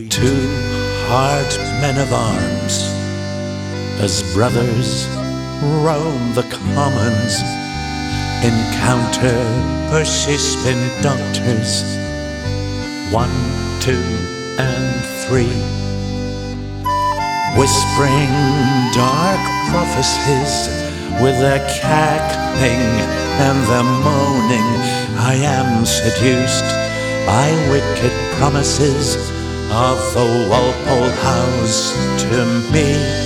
two hard men of arms, as brothers roam the commons, encounter persistent doctors, 1, 2, and 3, whispering dark prophecies with their cackling and their moaning. I am seduced by wicked promises of the Walpole House to me.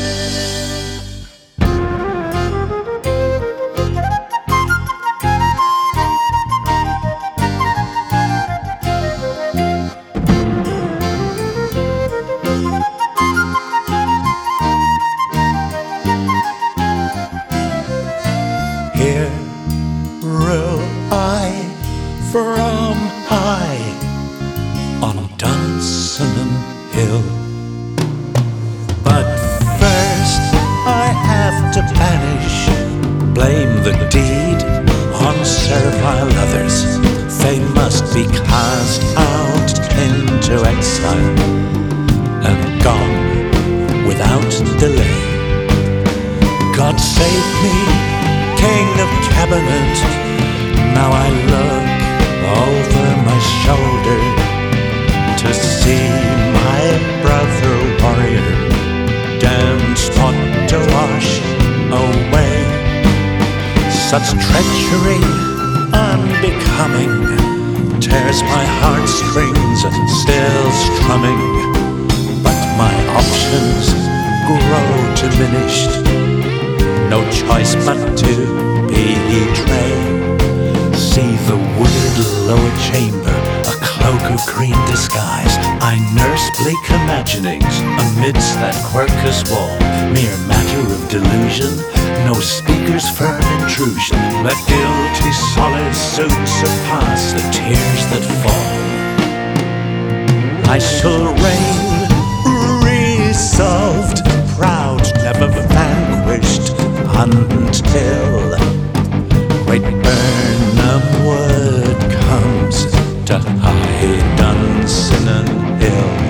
Here rule I from high on Dunsinane Hill. But first I have to banish, blame the deed on servile others. They must be cast out into exile and gone without delay. God save me, King of Cabinet. Now I look over my shoulder to see my brother warrior damned spot to wash away. Such treachery unbecoming tears my heartstrings still strumming, but my options grow diminished. No choice but to betray. See the wooded lower chamber, a cloak of green disguise. I nurse bleak imaginings amidst that quercus wall. Mere matter of delusion, no speaker's firm intrusion. Let guilty solace soon surpass the tears that fall. I shall reign resolved, proud, never vanquished, until great Birnam Wood comes to high Dunsinane Hill.